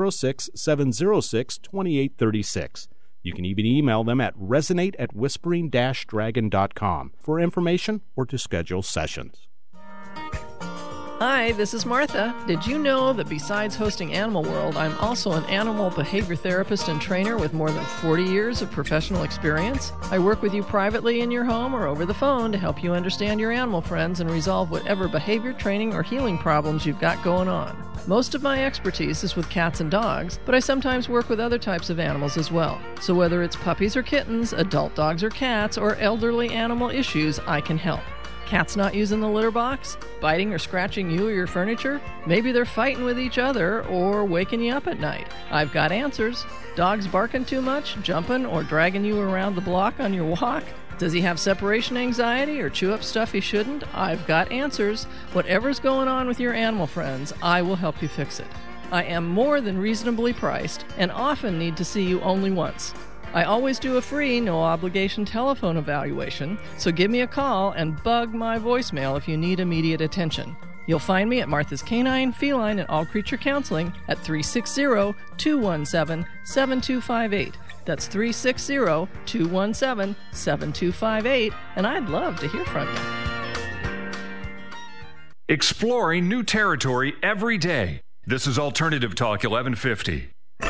206-706-2836. You can even email them at resonate@whispering-dragon.com for information or to schedule sessions. Hi, this is Martha. Did you know that besides hosting Animal World, I'm also an animal behavior therapist and trainer with more than 40 years of professional experience? I work with you privately in your home or over the phone to help you understand your animal friends and resolve whatever behavior training or healing problems you've got going on. Most of my expertise is with cats and dogs, but I sometimes work with other types of animals as well. So whether it's puppies or kittens, adult dogs or cats, or elderly animal issues, I can help. Cats not using the litter box? Biting or scratching you or your furniture? Maybe they're fighting with each other or waking you up at night. I've got answers. Dogs barking too much, jumping, or dragging you around the block on your walk? Does he have separation anxiety or chew up stuff he shouldn't? I've got answers. Whatever's going on with your animal friends, I will help you fix it. I am more than reasonably priced and often need to see you only once. I always do a free, no-obligation telephone evaluation, so give me a call and bug my voicemail if you need immediate attention. You'll find me at Martha's Canine, Feline, and All Creature Counseling at 360-217-7258. That's 360-217-7258, and I'd love to hear from you. Exploring new territory every day. This is Alternative Talk 1150.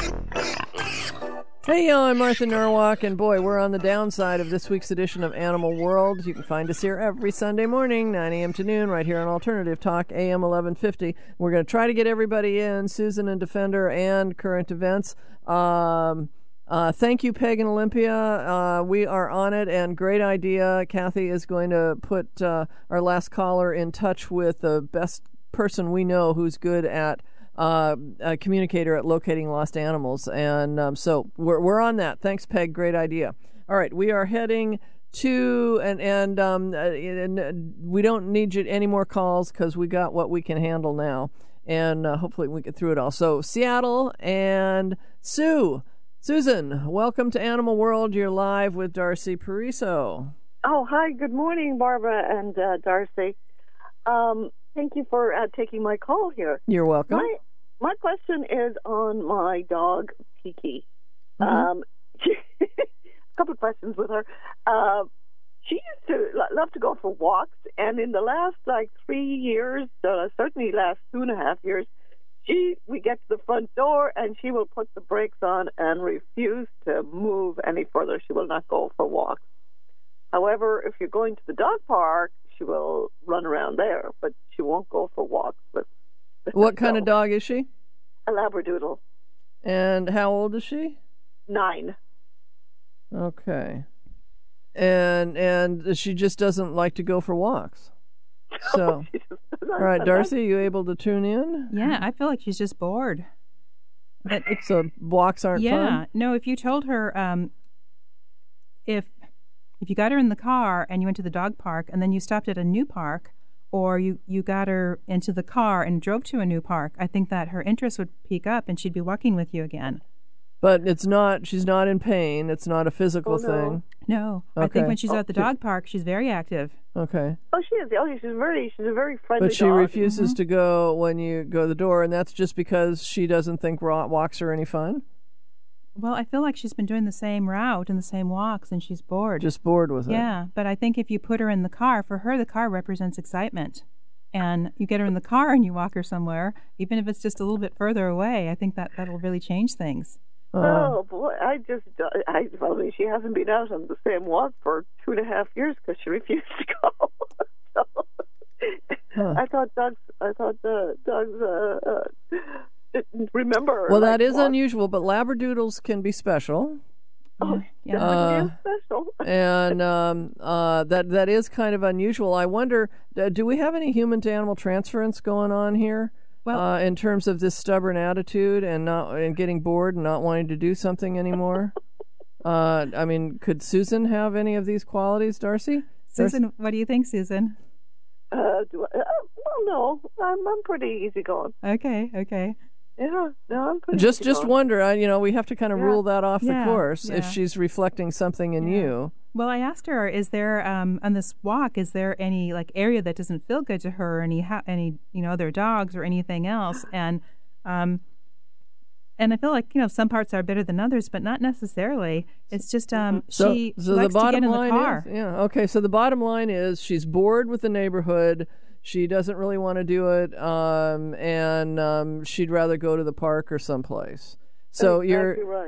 Hey, y'all, I'm Martha Norwalk, and boy, we're on the downside of this week's edition of Animal World. You can find us here every Sunday morning, 9 a.m. to noon, right here on Alternative Talk, AM 1150. We're going to try to get everybody in, Susan and Defender, and current events. Thank you, Peg and Olympia. We are on it, and great idea. Kathy is going to put our last caller in touch with the best person we know who's good at a communicator at locating lost animals, and so we're on that. Thanks, Peg. Great idea. All right, we are heading to and we don't need you any more calls because we got what we can handle now, and hopefully we get through it all. So Seattle and Susan, welcome to Animal World. You're live with Darcy Pariso. Oh, hi. Good morning, Barbara and Darcy. Thank you for taking my call here. You're welcome. My question is on my dog, Kiki. Mm-hmm. A couple of questions with her. She used to love to go for walks, and in the last, 3 years, certainly last 2.5 years, we get to the front door, and she will put the brakes on and refuse to move any further. She will not go for walks. However, if you're going to the dog park, she will run around there, but she won't go for walks. What kind of dog is she? A Labradoodle. And how old is she? 9. Okay. and she just doesn't like to go for walks. So, all right, Darcy, you able to tune in? Yeah, I feel like she's just bored. But So walks aren't fun? yeah, no. If you told her, if you got her in the car and you went to the dog park and then you stopped at a new park, or you got her into the car and drove to a new park, I think that her interest would peak up and she'd be walking with you again. But it's not. She's not in pain. It's not a physical thing. No, I think when she's at the dog park, she's very active. Okay. Oh, she is. Oh, she's a very friendly But she dog. refuses to go when you go to the door, and that's just because she doesn't think walks are any fun? Well, I feel like she's been doing the same route and the same walks, and she's bored. Just bored with it. Yeah, but I think if you put her in the car, for her, the car represents excitement. And you get her in the car and you walk her somewhere, even if it's just a little bit further away, I think that'll really change things. Oh boy, I mean, she hasn't been out on the same walk for 2.5 years because she refused to go. I thought dogs didn't remember. Well, that is unusual, but Labradoodles can be special. Oh, yeah, special. And that is kind of unusual. I wonder, do we have any human-to-animal transference going on here? Well, in terms of this stubborn attitude and getting bored and not wanting to do something anymore. I mean, could Susan have any of these qualities, Darcy? Susan, what do you think, Susan? Well, no, I'm pretty easygoing. Okay. Yeah, no, I'm pretty. Just wonder. We have to kind of rule that off the course if yeah. she's reflecting something in you. Well, I asked her, is there on this walk, is there any area that doesn't feel good to her, any other dogs or anything else? And I feel like some parts are better than others, but not necessarily. It's just she likes to get in the car. Okay. So the bottom line is she's bored with the neighborhood. She doesn't really want to do it, and she'd rather go to the park or someplace. So exactly right.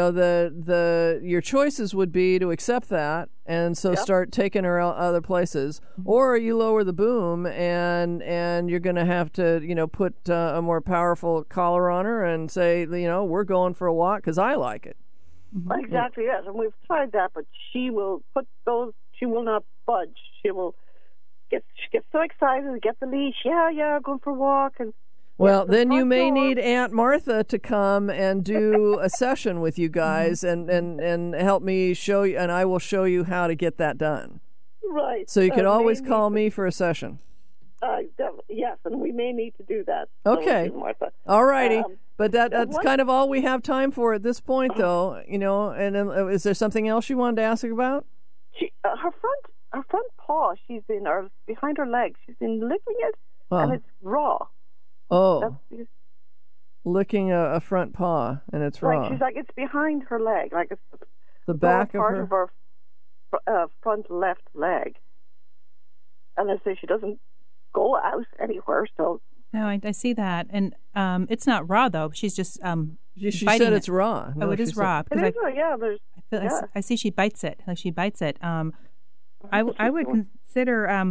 Your choices would be to accept that, and so start taking her out other places, or you lower the boom, and you're going to have to put a more powerful collar on her and say we're going for a walk because I like it. Exactly, yes, and we've tried that, but she will she will not budge. She will. She gets so excited to get the leash. Yeah, going for a walk. And well, then you may need Aunt Martha to come and do a session with you guys and help me show you, and I will show you how to get that done. Right. So you can always call me for a session. Yes, and we may need to do that. Okay. Martha. All righty. But that's kind of all we have time for at this point, though. And then, is there something else you wanted to ask about? Her front paw, behind her leg. She's been licking it, and it's raw. Oh. Licking a front paw, and it's raw. She's like, it's behind her leg, like it's the back of her front left leg. And I say she doesn't go out anywhere, so. No, I see that, and it's not raw though. She's just she said it's raw. No, it is raw. It is raw. Yeah, I see she bites it. Like she bites it. I would consider. I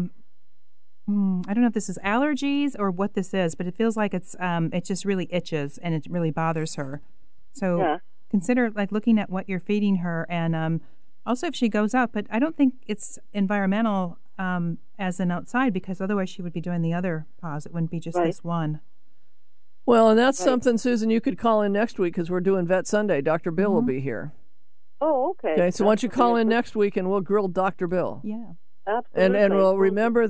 don't know if this is allergies or what this is, but it feels like it just really itches and it really bothers her. So consider looking at what you're feeding her, and also if she goes out. But I don't think it's environmental as an outside, because otherwise she would be doing the other paws. It wouldn't be just this one. Well, and that's something, Susan, you could call in next week because we're doing Vet Sunday. Dr. Bill will be here. Oh, okay. Okay, so why don't you call in next week and we'll grill Dr. Bill. Yeah. Absolutely. And we'll remember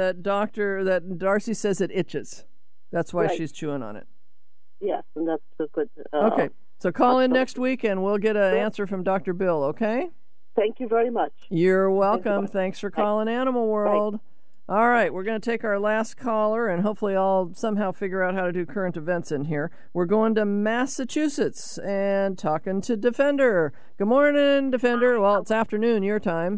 that Darcy says it itches. That's why she's chewing on it. Yes, and that's a good. Okay, so call in next week and we'll get an answer from Dr. Bill, okay? Thank you very much. You're welcome. Thanks for calling Animal World. All right, we're going to take our last caller, and hopefully I'll somehow figure out how to do current events in here. We're going to Massachusetts and talking to Defender. Good morning, Defender. Well, it's afternoon your time.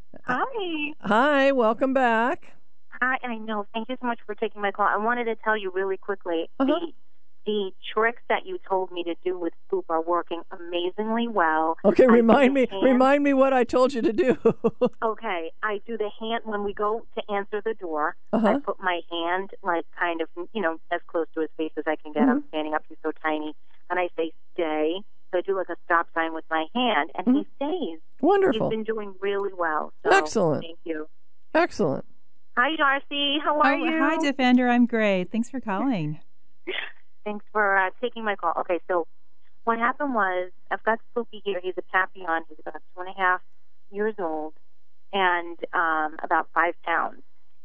Hi. Hi, welcome back. Hi, I know. Thank you so much for taking my call. I wanted to tell you really quickly, the tricks that you told me to do with Poop are working amazingly well. Okay, remind me what I told you to do. Okay, I do the hand when we go to answer the door. I put my hand kind of, as close to his face as I can get. I'm standing up, he's so tiny. And I say, stay. So I do a stop sign with my hand, and he stays. Wonderful. He's been doing really well. So Excellent. Thank you. Excellent. Hi, Darcy. How are you? Hi, Defender. I'm great. Thanks for calling. Thanks for taking my call. Okay, so what happened was I've got Spoopy here. He's a Papillon. He's about 2.5 years old and about 5 pounds.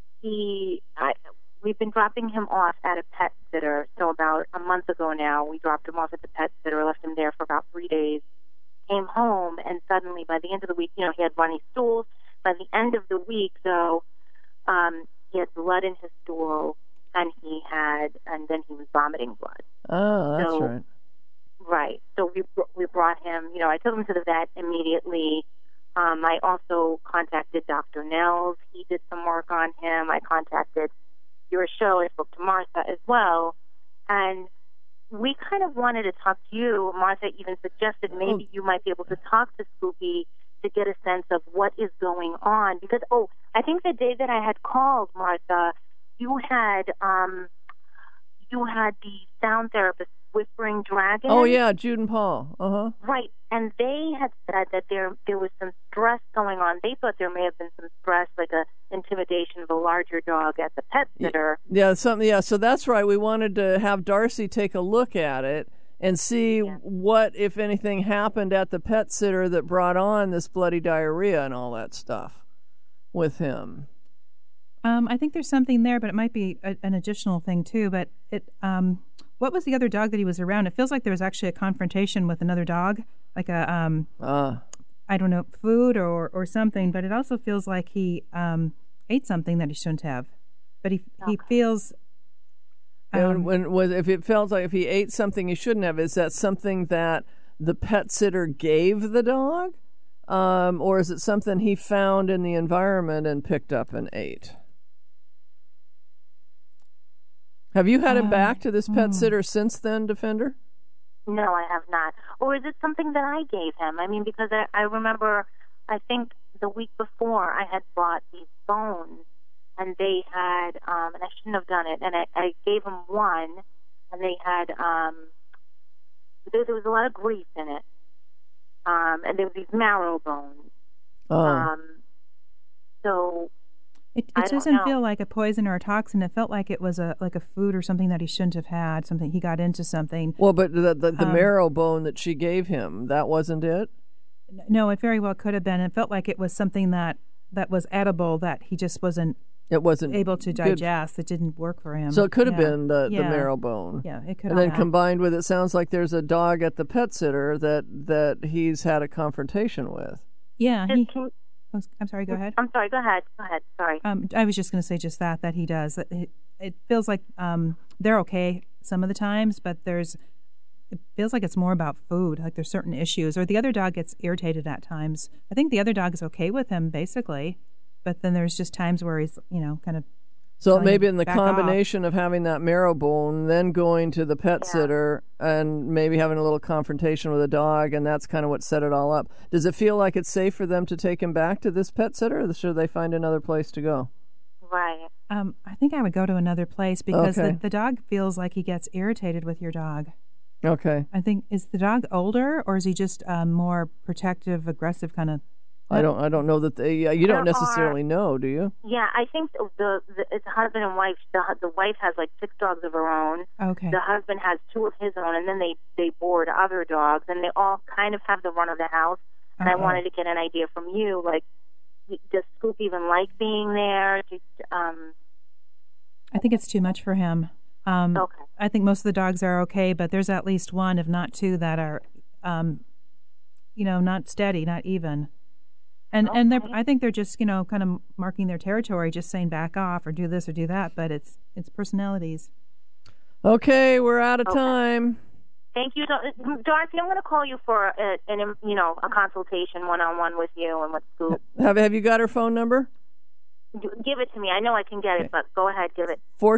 We've been dropping him off at a pet sitter. So about a month ago now, we dropped him off at the pet sitter, left him there for about 3 days, came home, and suddenly by the end of the week, he had runny stools. By the end of the week, though, he had blood in his stool, and then he was vomiting blood. Oh, that's right. Right. So we brought him, I took him to the vet immediately. I also contacted Dr. Nels. He did some work on him. I contacted your show. I spoke to Martha as well. And we kind of wanted to talk to you. Martha even suggested maybe you might be able to talk to Spoopy to get a sense of what is going on. Because, I think the day that I had called, Martha, you had the sound therapist, Whispering Dragon. Oh, yeah, Jude and Paul. Uh-huh. Right, and they had said that there was some stress going on. They thought there may have been some stress, like a intimidation of a larger dog at the pet sitter. Yeah, so that's right. We wanted to have Darcy take a look at it and see what, if anything, happened at the pet sitter that brought on this bloody diarrhea and all that stuff with him. I think there's something there, but it might be an additional thing too. But what was the other dog that he was around? It feels like there was actually a confrontation with another dog, like a I don't know, food or something. But it also feels like he ate something that he shouldn't have. But he feels. If it felt like if he ate something he shouldn't have, is that something that the pet sitter gave the dog, or is it something he found in the environment and picked up and ate? Have you had him back to this pet sitter since then, Defender? No, I have not. Or is it something that I gave him? I mean, because I remember, I think the week before I had bought these bones, and they had, and I shouldn't have done it, and I gave him one, and they had, there was a lot of grease in it, and there were these marrow bones. So it doesn't feel like a poison or a toxin. It felt like it was like a food or something that he shouldn't have had. Something he got into something. Well, but the marrow bone that she gave him, that wasn't it. No, it very well could have been. It felt like it was something that was edible that he just wasn't. It wasn't able to digest. It didn't work for him. So it could have been the marrow bone. Yeah, it could have. And then combined with, it sounds like there's a dog at the pet sitter that he's had a confrontation with. Yeah. I'm sorry, go ahead. I'm sorry, go ahead. Sorry. I was just going to say just that he does. It feels like they're okay some of the times, but it feels like it's more about food, like there's certain issues. Or the other dog gets irritated at times. I think the other dog is okay with him, basically. But then there's just times where he's, kind of. So maybe in the combination of having that marrow bone, then going to the pet sitter, and maybe having a little confrontation with a dog, and that's kind of what set it all up. Does it feel like it's safe for them to take him back to this pet sitter, or should they find another place to go? Right. I think I would go to another place because the dog feels like he gets irritated with your dog. Okay. I think, is the dog older, or is he just more protective, aggressive kind of? I don't know that you don't necessarily know, do you? Yeah, I think it's husband and wife. The wife has like 6 dogs of her own. Okay. The husband has 2 of his own, and then they board other dogs, and they all kind of have the run of the house. And I wanted to get an idea from you, like, does Scoop even like being there? I think it's too much for him. Okay. I think most of the dogs are okay, but there's at least 1, if not 2, that are, not steady, not even. And I think they're just kind of marking their territory, just saying back off or do this or do that. But it's personalities. Okay, we're out of time. Thank you, Dorothy. I'm going to call you for a consultation 1-on-1 with you and with Scoop. Have you got her phone number? Give it to me. I know I can get it, but go ahead, give it.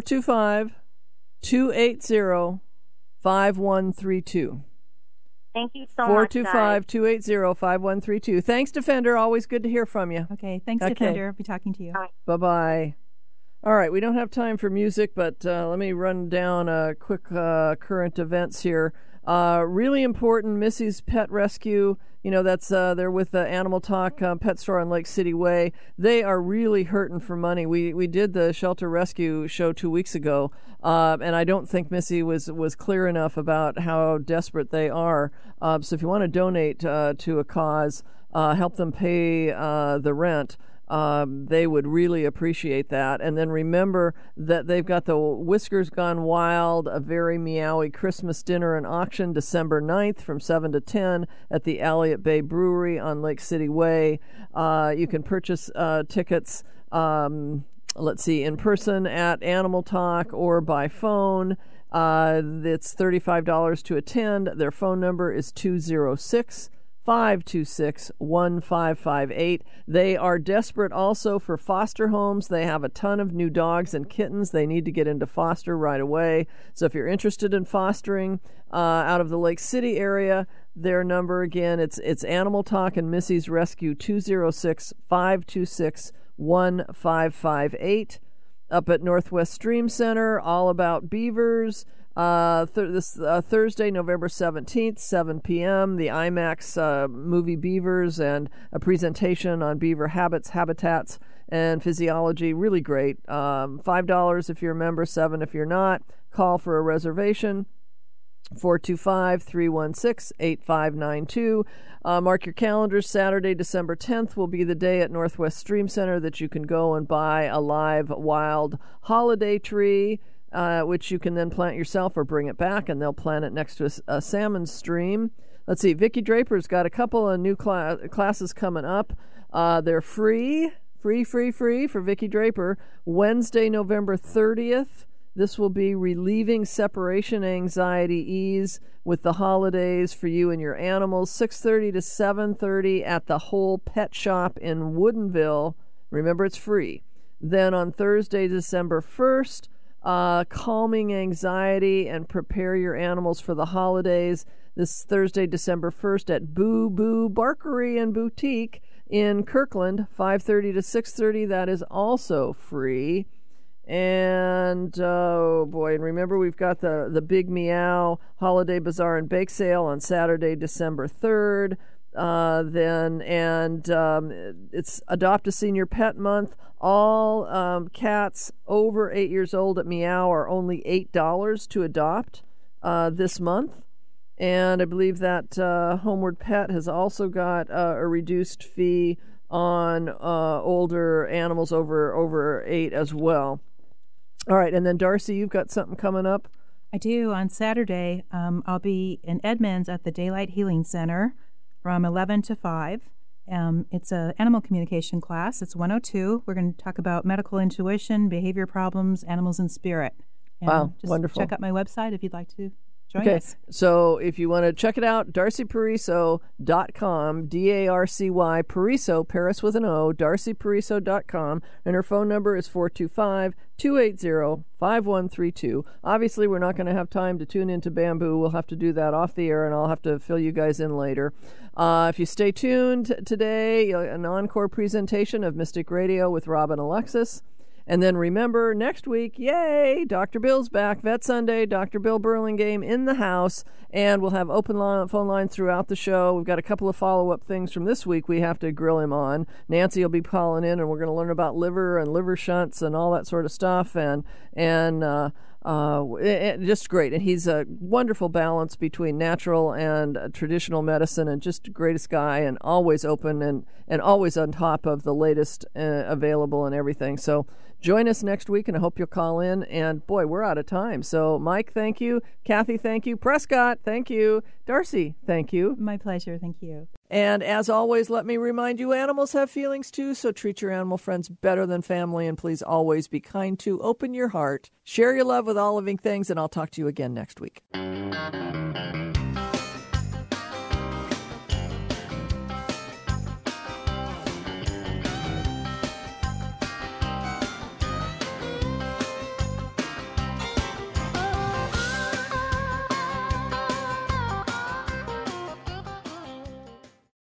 425-280-5132. Thank you so much. 425-280-5132. Thanks, Defender. Always good to hear from you. Okay. Thanks, Defender. I'll be talking to you. Bye-bye. All right, we don't have time for music, but let me run down a quick current events here. Really important, Missy's Pet Rescue. You know, that's they're with the Animal Talk Pet Store on Lake City Way. They are really hurting for money. We did the shelter rescue show 2 weeks ago, and I don't think Missy was clear enough about how desperate they are. So if you want to donate to a cause, help them pay the rent. They would really appreciate that. And then remember that they've got the Whiskers Gone Wild, a very meowy Christmas dinner and auction December 9th from 7 to 10 at the Elliott Bay Brewery on Lake City Way. You can purchase tickets, in person at Animal Talk or by phone. It's $35 to attend. Their phone number is 206-526-1558. They are desperate also for foster homes. They have a ton of new dogs and kittens. They need to get into foster right away. So if you're interested in fostering out of the Lake City area, their number again, it's Animal Talk and Missy's Rescue, 206-526-1558. Up at Northwest Stream Center, all about beavers. This Thursday, November 17th, 7 p.m., the IMAX movie Beavers and a presentation on beaver habits, habitats, and physiology. Really great. $5 if you're a member, $7 if you're not. Call for a reservation, 425-316-8592. Mark your calendars. Saturday, December 10th will be the day at Northwest Stream Center that you can go and buy a live wild holiday tree, which you can then plant yourself or bring it back, and they'll plant it next to a salmon stream. Let's see, Vicki Draper's got a couple of new classes coming up. They're free for Vicki Draper. Wednesday, November 30th. This will be Relieving Separation Anxiety Ease with the holidays for you and your animals, 6:30 to 7:30 at the Whole Pet Shop in Woodinville. Remember, it's free. Then on Thursday, December 1st, Calming Anxiety and Prepare Your Animals for the Holidays. This Thursday, December 1st at Boo Boo Barkery and Boutique in Kirkland, 5:30 to 6:30. That is also free. And and remember, we've got the Big Meow Holiday Bazaar and Bake Sale on Saturday, December 3rd. It's Adopt a Senior Pet Month. All cats over 8 years old at Meow are only $8 to adopt this month. And I believe that Homeward Pet has also got a reduced fee on older animals over 8 as well. All right, and then Darcy, you've got something coming up? I do. On Saturday, I'll be in Edmonds at the Daylight Healing Center from 11 to 5. It's an animal communication class. It's 102. We're going to talk about medical intuition, behavior problems, animals and spirit. And wow, just wonderful. Check out my website if you'd like to join us. So if you want to check it out, darcypariso.com, D-A-R-C-Y, Pariso, Paris with an O, darcypariso.com, and her phone number is 425-280-5132. Obviously, we're not going to have time to tune into Bamboo. We'll have to do that off the air, and I'll have to fill you guys in later. If you stay tuned today, an encore presentation of Mystic Radio with Robin Alexis. And then remember, next week, yay, Dr. Bill's back, Vet Sunday, Dr. Bill Burlingame in the house, and we'll have open phone lines throughout the show. We've got a couple of follow-up things from this week we have to grill him on. Nancy will be calling in, and we're going to learn about liver and liver shunts and all that sort of stuff, and just great. And he's a wonderful balance between natural and traditional medicine, and just the greatest guy, and always open and always on top of the latest available and everything. So join us next week, and I hope you'll call in. And boy, we're out of time. So Mike, thank you. Kathy, thank you. Prescott, thank you. Darcy, thank you. My pleasure. Thank you. And as always, let me remind you, animals have feelings too, so treat your animal friends better than family, and please always be kind to, open your heart, share your love with all living things, and I'll talk to you again next week.